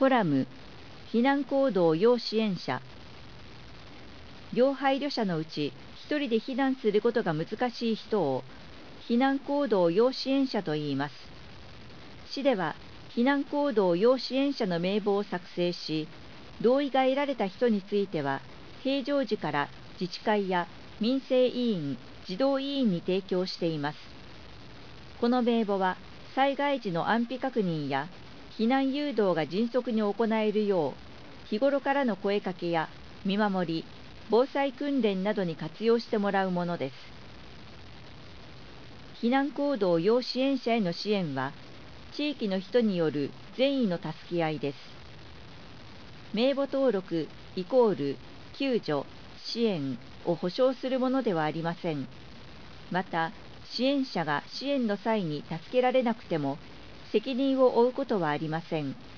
コラム、避難行動要支援者。要配慮者のうち一人で避難することが難しい人を避難行動要支援者と言います。市では避難行動要支援者の名簿を作成し、同意が得られた人については平常時から自治会や民生委員、児童委員に提供しています。この名簿は災害時の安否確認や避難誘導が迅速に行えるよう、日頃からの声かけや見守り、防災訓練などに活用してもらうものです。避難行動要支援者への支援は、地域の人による善意の助け合いです。名簿登録イコール救助・支援を保証するものではありません。また、支援者が支援の際に助けられなくても責任を負うことはありません。